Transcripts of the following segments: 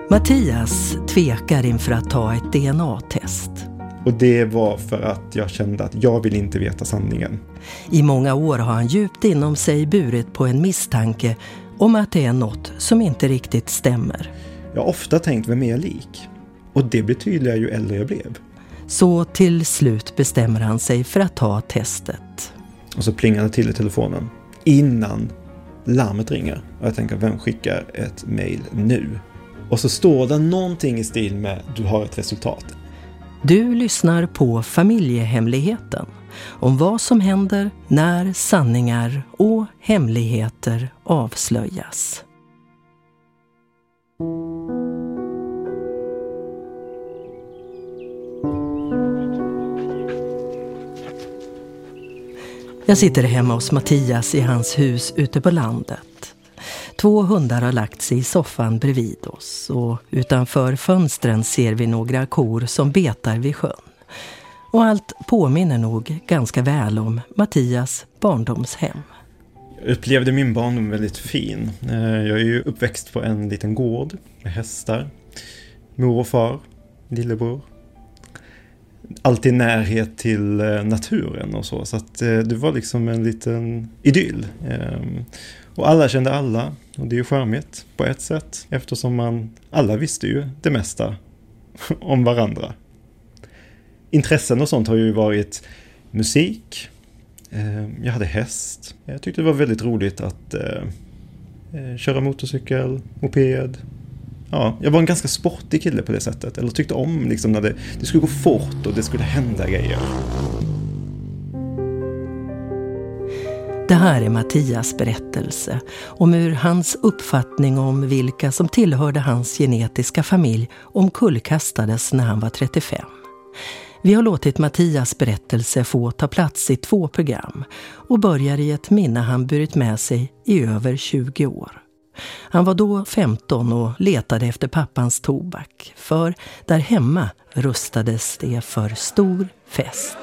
Mattias tvekar inför att ta ett DNA-test. Och det var för att jag kände att jag vill inte veta sanningen. I många år har han djupt inom sig burit på en misstanke om att det är något som inte riktigt stämmer. Jag har ofta tänkt vem är jag lik? Och det blir tydligare ju äldre jag blev. Så till slut bestämmer han sig för att ta testet. Och så plingar det till i telefonen innan larmet ringer. Och jag tänker, vem skickar ett mejl nu? Och så står det någonting i stil med, du har ett resultat. Du lyssnar på Familjehemligheten. Om vad som händer när sanningar och hemligheter avslöjas. Jag sitter hemma hos Mattias i hans hus ute på landet. 2 hundar har lagt sig i soffan bredvid oss och utanför fönstren ser vi några kor som betar vid sjön. Och allt påminner nog ganska väl om Mattias barndomshem. Jag upplevde min barndom väldigt fin. Jag är ju uppväxt på en liten gård med hästar. Mor och far, lillebror. Alltid närhet till naturen och så. Så att det var liksom en liten idyll. Och alla kände alla. Och det är ju charmigt på ett sätt. Eftersom alla visste ju det mesta om varandra. Intressen och sånt har ju varit musik. Jag hade häst. Jag tyckte det var väldigt roligt att köra motorcykel, moped. Ja, jag var en ganska sportig kille på det sättet. Eller tyckte om liksom när det skulle gå fort och det skulle hända grejer. Det här är Mattias berättelse om hur hans uppfattning om vilka som tillhörde hans genetiska familj omkullkastades när han var 35. Vi har låtit Mattias berättelse få ta plats i 2 program och börjar i ett minne han burit med sig i över 20 år. Han var då 15 och letade efter pappans tobak, för där hemma rustades det för stor fest.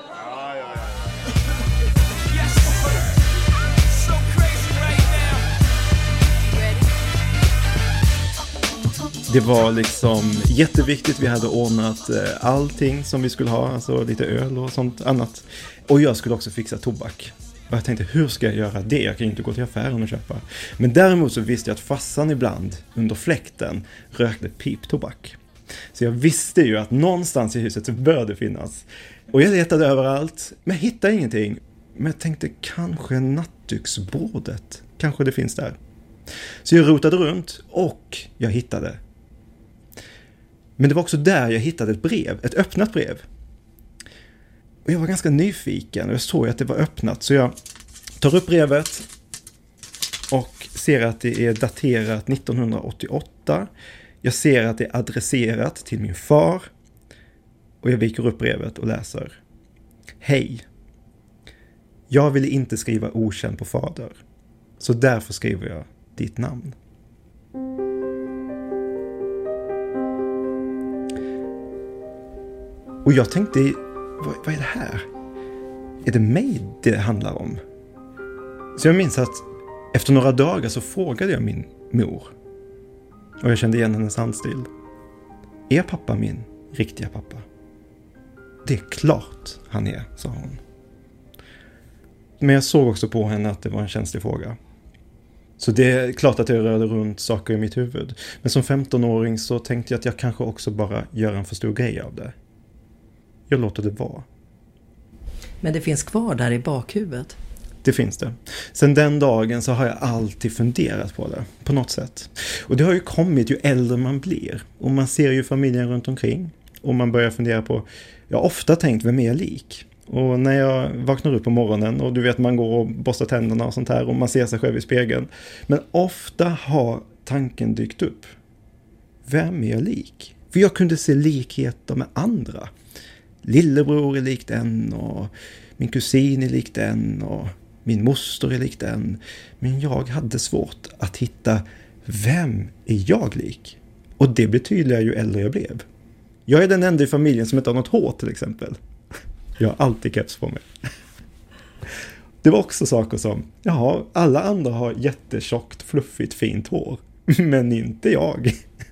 Det var liksom jätteviktigt. Vi hade ordnat allting som vi skulle ha. Alltså lite öl och sånt annat. Och jag skulle också fixa tobak. Och jag tänkte, hur ska jag göra det? Jag kan inte gå till affären och köpa. Men däremot så visste jag att farsan ibland under fläkten rökte piptobak. Så jag visste ju att någonstans i huset så bör det finnas. Och jag letade överallt, men hittade ingenting. Men jag tänkte, kanske nattduksbordet. Kanske det finns där. Så jag rotade runt och jag hittade. Men det var också där jag hittade ett brev, ett öppnat brev. Och jag var ganska nyfiken och jag såg att det var öppnat. Så jag tar upp brevet och ser att det är daterat 1988. Jag ser att det är adresserat till min far. Och jag viker upp brevet och läser. Hej. Jag vill inte skriva okänd på fader. Så därför skriver jag ditt namn. Och jag tänkte, vad är det här? Är det mig det handlar om? Så jag minns att efter några dagar så frågade jag min mor. Och jag kände igen hennes handstil. Är pappa min riktiga pappa? Det är klart han är, sa hon. Men jag såg också på henne att det var en känslig fråga. Så det är klart att jag rörde runt saker i mitt huvud. Men som 15-åring så tänkte jag att jag kanske också bara gör en för stor grej av det. Jag låter det vara. Men det finns kvar där i bakhuvudet? Det finns det. Sen den dagen så har jag alltid funderat på det. På något sätt. Och det har ju kommit ju äldre man blir. Och man ser ju familjen runt omkring. Och man börjar fundera på. Jag har ofta tänkt, vem är jag lik? Och när jag vaknar upp på morgonen och du vet man går och borstar tänderna och sånt här och man ser sig själv i spegeln. Men ofta har tanken dykt upp. Vem är jag lik? För jag kunde se likheter med andra. Lillebror är lik den och min kusin är lik den och min moster är lik den. Men jag hade svårt att hitta, vem är jag lik? Och det blir tydligare ju äldre jag blev. Jag är den enda i familjen som inte har något hår till exempel. Jag har alltid keps på mig. Det var också saker som, alla andra har jättetjockt, fluffigt, fint hår. Men inte jag.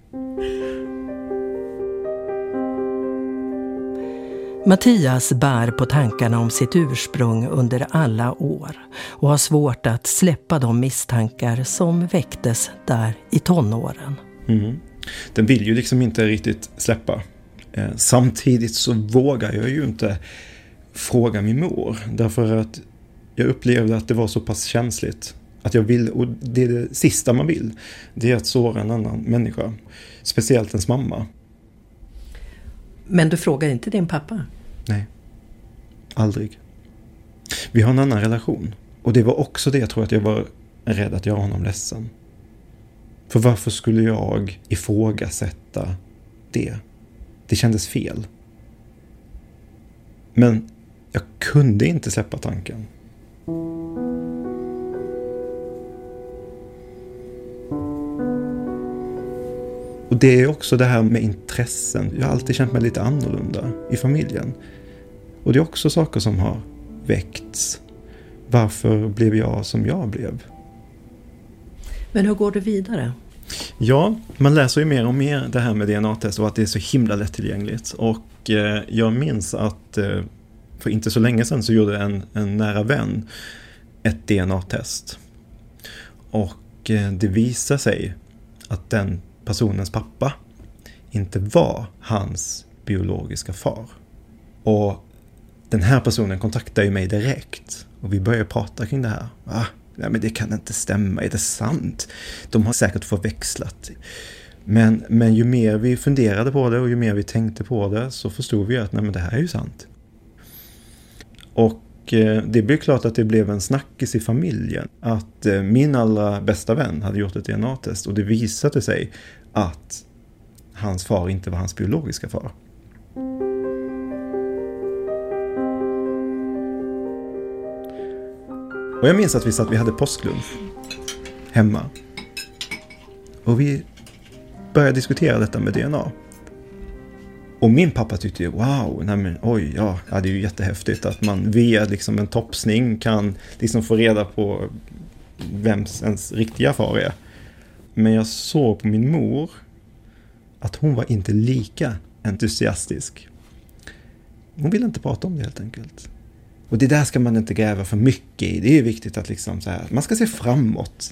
Mattias bär på tankarna om sitt ursprung under alla år och har svårt att släppa de misstankar som väcktes där i tonåren. Den vill ju liksom inte riktigt släppa. Samtidigt så vågar jag ju inte fråga min mor. Därför att jag upplevde att det var så pass känsligt. Att jag vill, och det är det sista man vill, det är att såra en annan människa. Speciellt ens mamma. Men du frågar inte din pappa? Nej, aldrig. Vi har en annan relation. Och det var också det jag tror att jag var rädd att göra honom ledsen. För varför skulle jag ifrågasätta det? Det kändes fel. Men jag kunde inte släppa tanken. Och det är också det här med intressen. Jag har alltid känt mig lite annorlunda i familjen. Och det är också saker som har väckts. Varför blev jag som jag blev? Men hur går du vidare? Ja, man läser ju mer och mer det här med DNA-test och att det är så himla lättillgängligt. Och jag minns att för inte så länge sedan så gjorde en nära vän ett DNA-test. Och det visade sig att den personens pappa inte var hans biologiska far. Och den här personen kontaktade ju mig direkt. Och vi började prata kring det här. Nej, men det kan inte stämma, är det sant? De har säkert förväxlat. Men ju mer vi funderade på det och ju mer vi tänkte på det så förstod vi att nej, men det här är ju sant. Och det blev klart att det blev en snackis i familjen. Att min allra bästa vän hade gjort ett DNA-test och det visade sig att hans far inte var hans biologiska far. Och jag minns att vi hade påsklunch hemma. Och vi började diskutera detta med DNA. Och min pappa tyckte ju, wow, nej men, oj, ja, det är ju jättehäftigt att man via liksom en toppsning kan liksom få reda på vems ens riktiga far är. Men jag såg på min mor att hon var inte lika entusiastisk. Hon ville inte prata om det helt enkelt. Och det där ska man inte gräva för mycket i. Det är viktigt att liksom så här, man ska se framåt.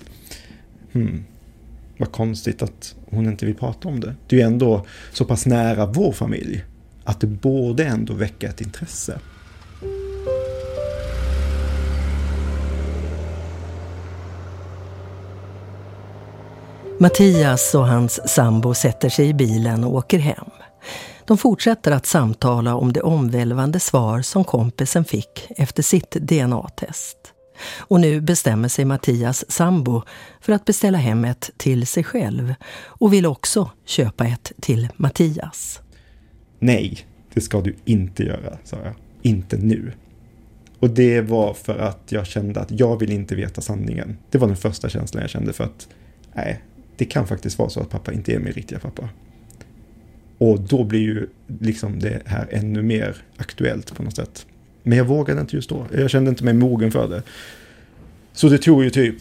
Vad konstigt att hon inte vill prata om det. Det är ju ändå så pass nära vår familj att det borde ändå väcka ett intresse. Mattias och hans sambo sätter sig i bilen och åker hem. De fortsätter att samtala om det omvälvande svar som kompisen fick efter sitt DNA-test. Och nu bestämmer sig Mattias sambo för att beställa hem ett till sig själv och vill också köpa ett till Mattias. Nej, det ska du inte göra, sa jag. Inte nu. Och det var för att jag kände att jag vill inte veta sanningen. Det var den första känslan jag kände för att nej, det kan faktiskt vara så att pappa inte är min riktiga pappa. Och då blir ju liksom det här ännu mer aktuellt på något sätt. Men jag vågade inte just då. Jag kände inte mig mogen för det. Så det tog ju typ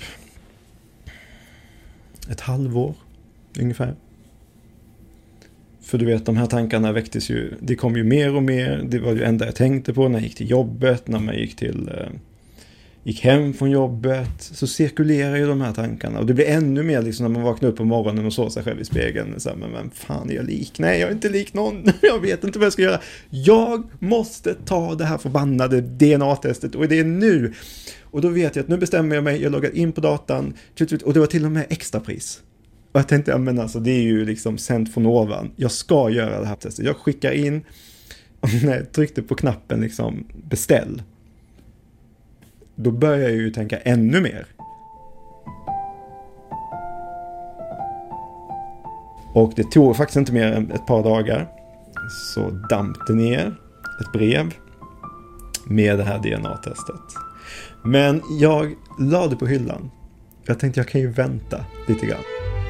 ett halvår ungefär. För du vet, de här tankarna väcktes ju. Det kom ju mer och mer. Det var ju enda jag tänkte på när jag gick till jobbet. När man gick hem från jobbet. Så cirkulerar ju de här tankarna. Och det blir ännu mer liksom när man vaknar upp på morgonen och såg sig själv i spegeln. Så här, men vem fan är jag lik? Nej, jag är inte lik någon. Jag vet inte vad jag ska göra. Jag måste ta det här förbannade DNA-testet. Och det är nu. Och då vet jag att nu bestämmer jag mig. Jag loggar in på datan. Och det var till och med extra pris. Och jag tänkte, ja men alltså det är ju liksom sänt från ovan. Jag ska göra det här testet. Jag skickar in. Och när jag tryckte på knappen liksom beställ. Då börjar jag ju tänka ännu mer. Och det tog faktiskt inte mer än ett par dagar. Så damp det ner ett brev med det här DNA-testet. Men jag la det på hyllan. Jag tänkte jag kan ju vänta lite grann.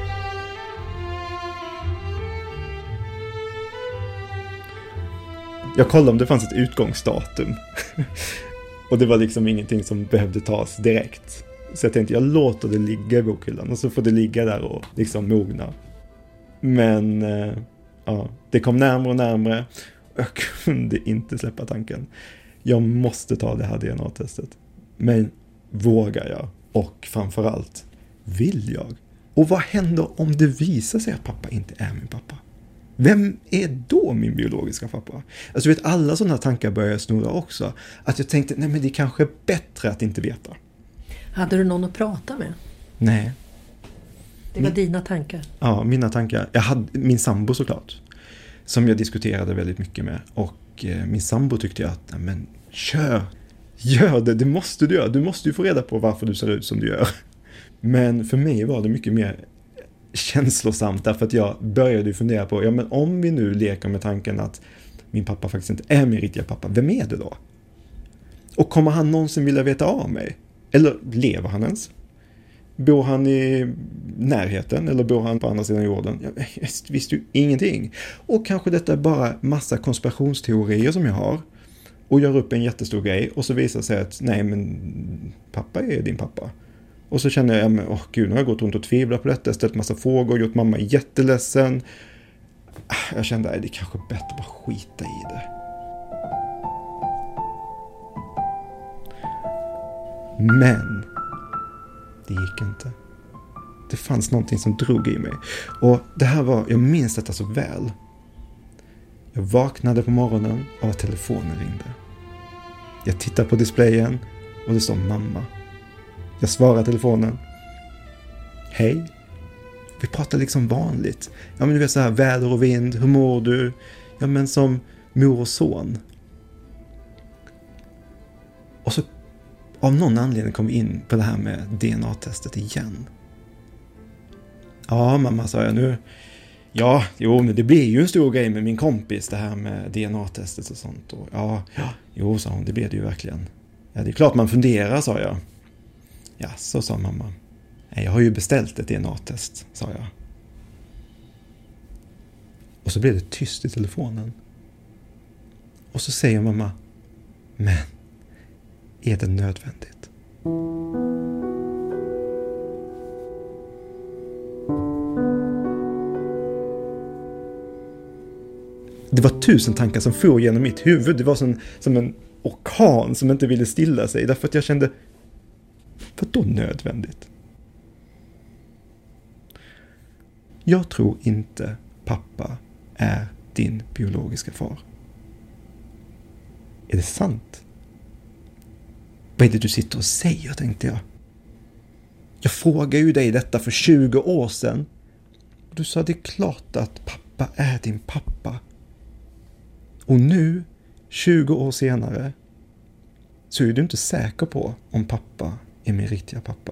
Jag kollade om det fanns ett utgångsdatum. Och det var liksom ingenting som behövde tas direkt. Så jag tänkte jag låter det ligga i bokhyllan. Och så får det ligga där och liksom mogna. Men ja, det kom närmare och närmare. Jag kunde inte släppa tanken. Jag måste ta det här DNA-testet. Men vågar jag? Och framförallt, vill jag? Och vad händer om det visar sig att pappa inte är min pappa? Vem är då min biologiska pappa? Alltså vet, alla sådana här tankar börjar snurra också. Att jag tänkte, nej men det är kanske är bättre att inte veta. Hade du någon att prata med? Nej. Det var dina tankar? Ja, mina tankar. Jag hade min sambo såklart. Som jag diskuterade väldigt mycket med. Och min sambo tyckte jag att, men gör det, det måste du göra. Du måste ju få reda på varför du ser ut som du gör. Men för mig var det mycket mer känslosamt. Därför att jag började fundera på, ja men om vi nu leker med tanken att min pappa faktiskt inte är min riktiga pappa. Vem är det då? Och kommer han någonsin vilja veta av mig? Eller lever han ens? Bor han i närheten eller bor han på andra sidan jorden? Jag visste ju ingenting. Och kanske detta är bara massa konspirationsteorier som jag har. Och gör upp en jättestor grej. Och så visar sig att nej men pappa är din pappa. Och så känner jag, men gud, nu har jag gått runt och tvivlat på detta. Ställt massa frågor, gjort mamma jätteledsen. Jag kände att det är kanske bättre att bara skita i det. Men det gick inte. Det fanns någonting som drog i mig. Och det här var, jag minns detta så väl. Jag vaknade på morgonen av att telefonen ringde. Jag tittade på displayen och det stod mamma. Jag svarade telefonen. Hej. Vi pratar liksom vanligt. Ja men du vet så här, väder och vind, hur mår du? Ja men som mor och son. Och så av någon anledning kom vi in på det här med DNA-testet igen. Ja mamma, sa jag nu. Ja, men det blir ju en stor grej med min kompis det här med DNA-testet och sånt. Och jo, sa hon, det blir det ju verkligen. Ja, det är klart man funderar, sa jag. Ja, så sa mamma. Nej, jag har ju beställt ett DNA-test, sa jag. Och så blev det tyst i telefonen. Och så säger mamma, men är det nödvändigt? Det var 1000 tankar som for genom mitt huvud. Det var som en orkan som inte ville stilla sig. Därför att jag kände, vad då nödvändigt? Jag tror inte pappa är din biologiska far. Är det sant? Vad är det du sitter och säger, tänkte jag. Jag frågade ju dig detta för 20 år sedan. Du sa det är klart att pappa är din pappa. Och nu, 20 år senare, så är du inte säker på om pappa är min riktiga pappa.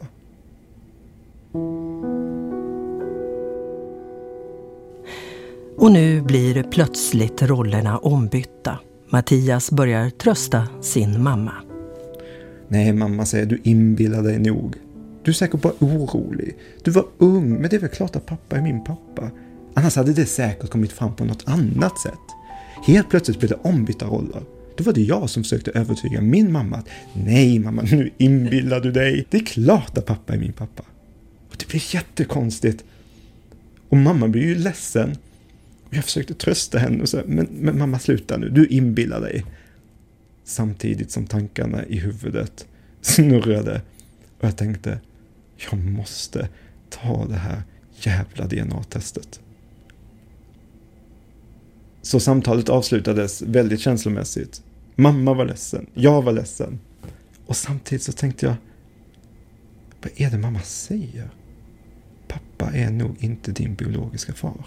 Och nu blir plötsligt rollerna ombytta. Mattias börjar trösta sin mamma. Nej, mamma, säger, du inbillar dig nog. Du är säkert bara orolig. Du var ung, men det är väl klart att pappa är min pappa. Annars hade det säkert kommit fram på något annat sätt. Helt plötsligt blev det ombytta roller. Då var det jag som försökte övertyga min mamma att nej mamma, nu inbillar du dig. Det är klart att pappa är min pappa. Och det blev jättekonstigt. Och mamma blev ju ledsen. Och jag försökte trösta henne och säga, men mamma, sluta nu, du inbillar dig. Samtidigt som tankarna i huvudet snurrade. Och jag tänkte, jag måste ta det här jävla DNA-testet. Så samtalet avslutades väldigt känslomässigt. Mamma var ledsen, jag var ledsen. Och samtidigt så tänkte jag, vad är det mamma säger? Pappa är nog inte din biologiska far.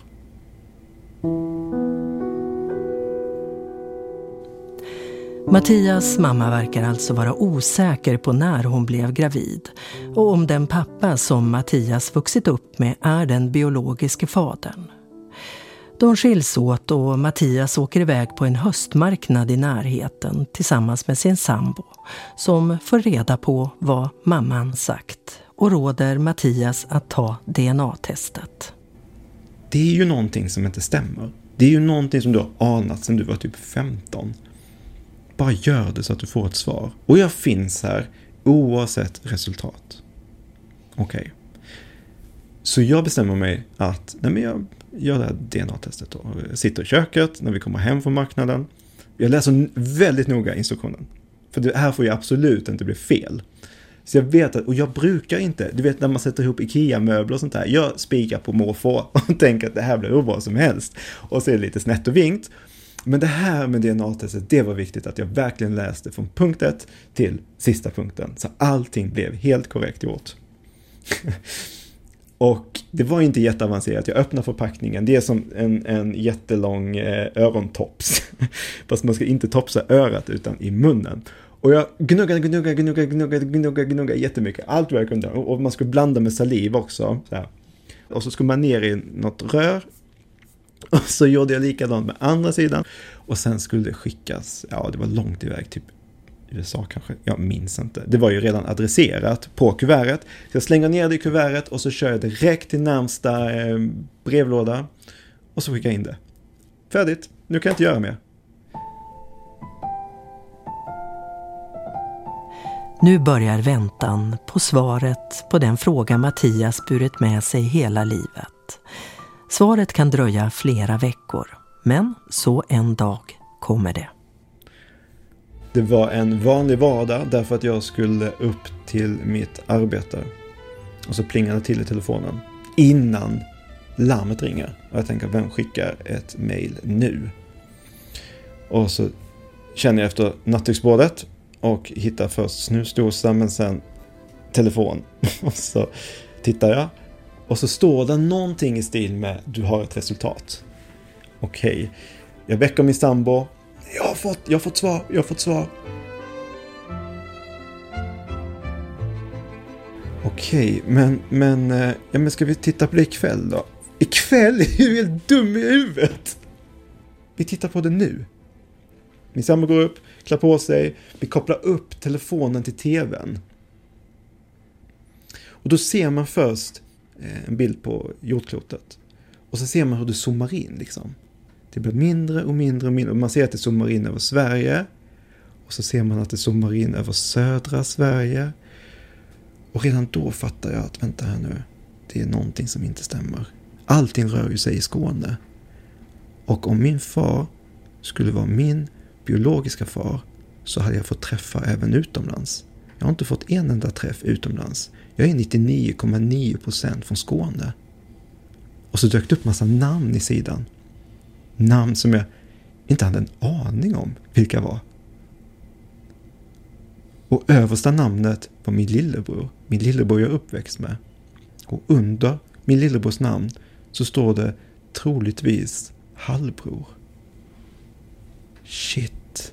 Mattias mamma verkar alltså vara osäker på när hon blev gravid och om den pappa som Mattias vuxit upp med är den biologiske fadern. De skiljs åt och Mattias åker iväg på en höstmarknad i närheten tillsammans med sin sambo som får reda på vad mamman sagt och råder Mattias att ta DNA-testet. Det är ju någonting som inte stämmer. Det är ju någonting som du har anat sedan du var typ 15. Bara gör det så att du får ett svar. Och jag finns här oavsett resultat. Okej. Så jag bestämmer mig att jag gör det här DNA-testet då. Jag sitter i köket när vi kommer hem från marknaden. Jag läser väldigt noga instruktionen. För det här får ju absolut inte bli fel. Så jag vet att, och jag brukar inte, du vet när man sätter ihop IKEA-möbler och sånt där. Jag spikar på måfå och tänker att det här blir hur bra som helst. Och så är det lite snett och vinkt. Men det här med DNA-testet, det var viktigt att jag verkligen läste från punkt 1 till sista punkten. Så allting blev helt korrekt gjort. Och det var inte jätteavancerat. Jag öppnar förpackningen. Det är som en jättelång örontops. Fast man ska inte topsa örat utan i munnen. Och jag gnuggar jättemycket. Allt vad jag kunde. Och man skulle blanda med saliv också. Så här. Och så skulle man ner i något rör. Och så gjorde jag likadant med andra sidan. Och sen skulle det skickas. Ja, det var långt iväg. Typ USA kanske. Jag minns inte. Det var ju redan adresserat på kuvertet. Så jag slänger ner det i kuvertet. Och så kör jag direkt till närmsta brevlåda. Och så skickar jag in det. Färdigt. Nu kan jag inte göra mer. Nu börjar väntan på svaret på den fråga Mattias burit med sig hela livet. Svaret kan dröja flera veckor, men så en dag kommer det. Det var en vanlig vardag därför att jag skulle upp till mitt arbete. Och så plingade till i telefonen innan larmet ringer. Och jag tänker, vem skickar ett mejl nu? Och så känner jag efter nattduksbordet och hittar först snusdosa men sen telefon. Och så tittar jag. Och så står det någonting i stil med du har ett resultat. Okej. Jag väcker min sambo. Jag har fått svar. Okej, men ska vi titta på det ikväll då? Ikväll? Är du helt dum i huvudet? Vi tittar på det nu. Min sambo går upp, klär på sig. Vi kopplar upp telefonen till tvn. Och då ser man först en bild på jordklotet. Och så ser man hur det zoomar in liksom. Det blir mindre och mindre och mindre. Och man ser att det zoomar in över Sverige. Och så ser man att det zoomar in över södra Sverige. Och redan då fattar jag att vänta här nu. Det är någonting som inte stämmer. Allting rör ju sig i Skåne. Och om min far skulle vara min biologiska far så hade jag fått träffa även utomlands. Jag har inte fått en enda träff utomlands. Jag är 99,9% från Skåne. Och så dök det upp massa namn i sidan. Namn som jag inte hade en aning om vilka var. Och översta namnet var min lillebror. Min lillebror jag är uppväxt med. Och under min lillebrors namn så står det troligtvis halvbror. Shit.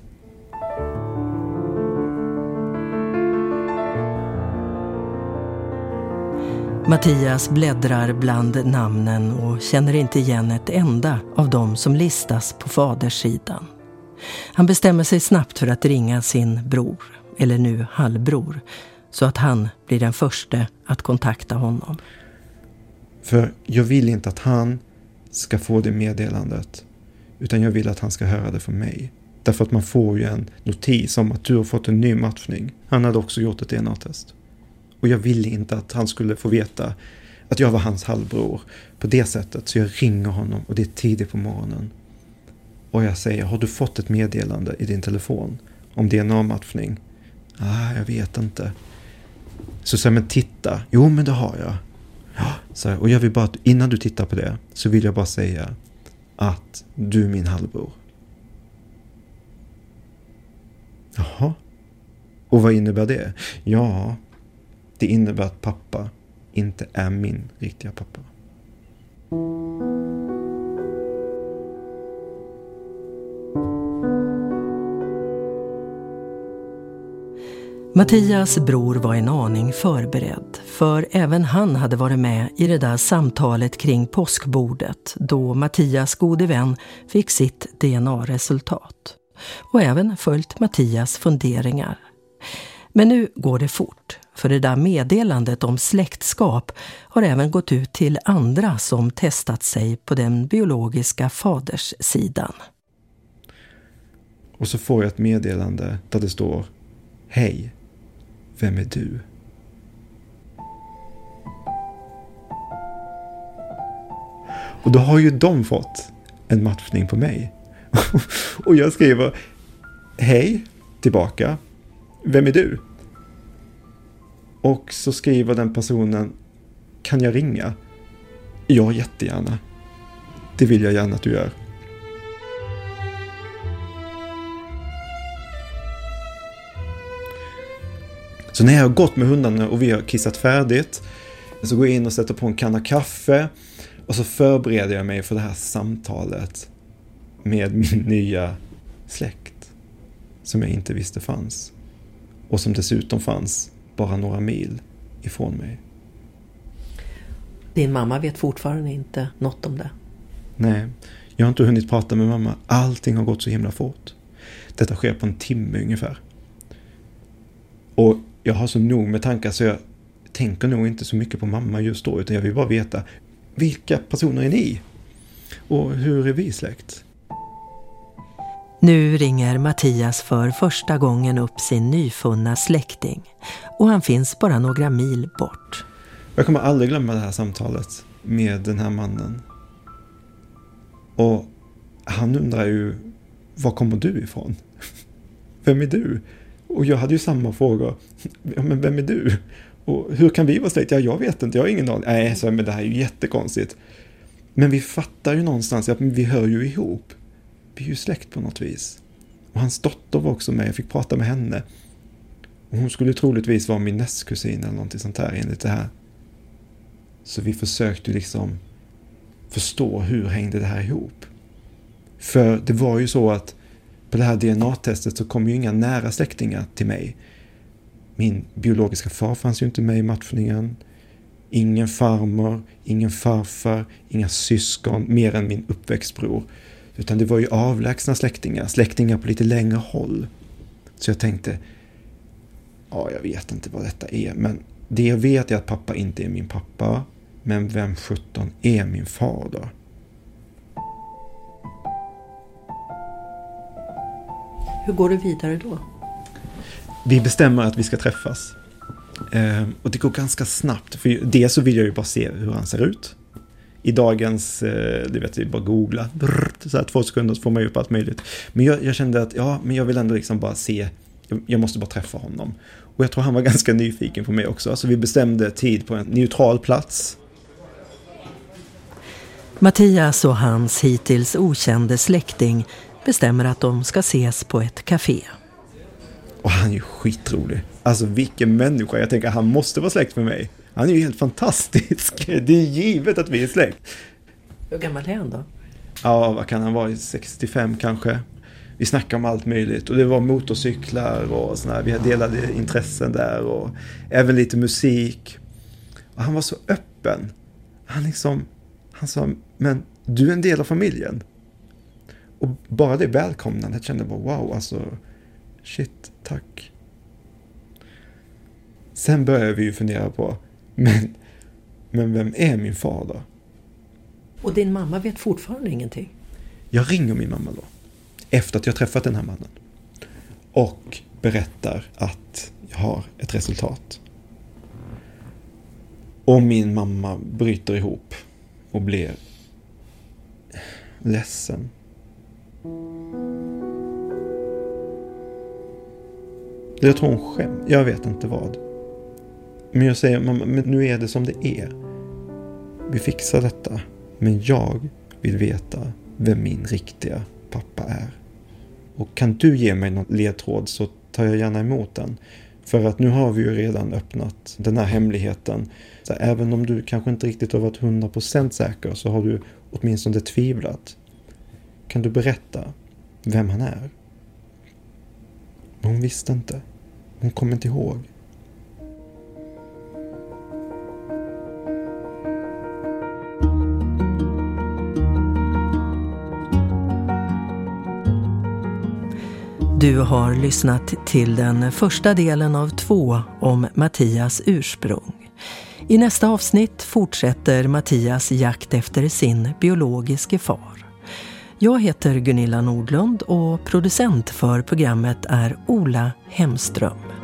Mattias bläddrar bland namnen och känner inte igen ett enda av dem som listas på faderssidan. Han bestämmer sig snabbt för att ringa sin bror, eller nu halvbror, så att han blir den första att kontakta honom. För jag vill inte att han ska få det meddelandet, utan jag vill att han ska höra det från mig. Därför att man får ju en notis om att du har fått en ny matchning. Han hade också gjort ett DNA-test. Och jag ville inte att han skulle få veta att jag var hans halvbror på det sättet. Så jag ringer honom och det är tidigt på morgonen. Och jag säger, har du fått ett meddelande i din telefon om DNA-matchning? Jag vet inte. Så säger men titta. Jo, men det har jag. Ja, så här, och jag vill bara att innan du tittar på det så vill jag bara säga att du är min halvbror. Jaha. Och vad innebär det? Ja, det innebär att pappa inte är min riktiga pappa. Mattias bror var en aning förberedd, för även han hade varit med i det där samtalet kring påskbordet då Mattias gode vän fick sitt DNA-resultat. Och även följt Mattias funderingar. Men nu går det fort, för det där meddelandet om släktskap har även gått ut till andra som testat sig på den biologiska faderssidan. Och så får jag ett meddelande där det står: Hej, vem är du? Och då har ju de fått en matchning på mig. Och jag skriver: hej, tillbaka. Vem är du? Och så skriver den personen: kan jag ringa? Ja, jättegärna. Det vill jag gärna att du gör. Så när jag har gått med hundarna och vi har kissat färdigt, så går jag in och sätter på en kanna kaffe och så förbereder jag mig för det här samtalet med min nya släkt som jag inte visste fanns och som dessutom fanns bara några mil ifrån mig. Din mamma vet fortfarande inte något om det? Nej, jag har inte hunnit prata med mamma. Allting har gått så himla fort. Detta sker på en timme ungefär. Och jag har så nog med tankar så jag tänker nog inte så mycket på mamma just då, utan jag vill bara veta: vilka personer är ni? Och hur är vi släkt? Nu ringer Mattias för första gången upp sin nyfunna släkting och han finns bara några mil bort. Jag kommer aldrig glömma det här samtalet med den här mannen. Och han undrar ju: var kommer du ifrån? Vem är du? Och jag hade ju samma frågor. Ja, men vem är du? Och hur kan vi vara släkt? Ja, jag vet inte, jag har ingen aning. Nej, så, men det här är ju jättekonstigt. Men vi fattar ju någonstans att vi hör ju ihop. Vi är ju släkt på något vis. Och hans dotter var också med, jag fick prata med henne. Och hon skulle troligtvis vara min nästkusin eller någonting sånt här enligt det här. Så vi försökte liksom förstå hur hängde det här ihop. För det var ju så att på det här DNA-testet så kom ju inga nära släktingar till mig. Min biologiska far fanns ju inte med i matchningen. Ingen farmor, ingen farfar, inga syskon, mer än min uppväxtbror. Utan det var ju avlägsna släktingar, släktingar på lite längre håll. Så jag tänkte, ja, jag vet inte vad detta är. Men det jag vet är att pappa inte är min pappa. Men vem 17 är min far då? Hur går du vidare då? Vi bestämmer att vi ska träffas. Och det går ganska snabbt. För det så vill jag ju bara se hur han ser ut. I dagens, det vet vi, bara googla. Så här 2 sekunder så får man ju upp allt möjligt. Men jag kände att men jag vill ändå liksom bara se. Jag måste bara träffa honom. Och jag tror han var ganska nyfiken på mig också. Så vi bestämde tid på en neutral plats. Mattias och hans hittills okände släkting bestämmer att de ska ses på ett café. Och han är ju skitrolig. Alltså vilken människa. Jag tänker han måste vara släkt med mig. Han är ju helt fantastisk. Det är givet att vi är släkt. Hur gammal är han då? Ja, vad kan han vara? 65 kanske. Vi snackade om allt möjligt. Och det var motorcyklar och sådär. Vi delade intressen där. Och även lite musik. Och han var så öppen. Han sa, men du är en del av familjen. Och bara det välkomnandet kände bara, wow, alltså shit, tack. Sen började vi ju fundera på, men vem är min far då? Och din mamma vet fortfarande ingenting? Jag ringer min mamma då, efter att jag träffat den här mannen. Och berättar att jag har ett resultat. Och min mamma bryter ihop och blir ledsen. Jag tror hon skäms. Jag vet inte vad. Men jag säger, mamma, men nu är det som det är. Vi fixar detta. Men jag vill veta vem min riktiga pappa är. Och kan du ge mig någon ledtråd så tar jag gärna emot den. För att nu har vi ju redan öppnat den här hemligheten. Så även om du kanske inte riktigt har varit 100% säker så har du åtminstone tvivlat. Kan du berätta vem han är? Men hon visste inte. Hon kom inte ihåg. Du har lyssnat till den första delen av 2 om Mattias ursprung. I nästa avsnitt fortsätter Mattias jakt efter sin biologiske far. Jag heter Gunilla Nordlund och producent för programmet är Ola Hemström.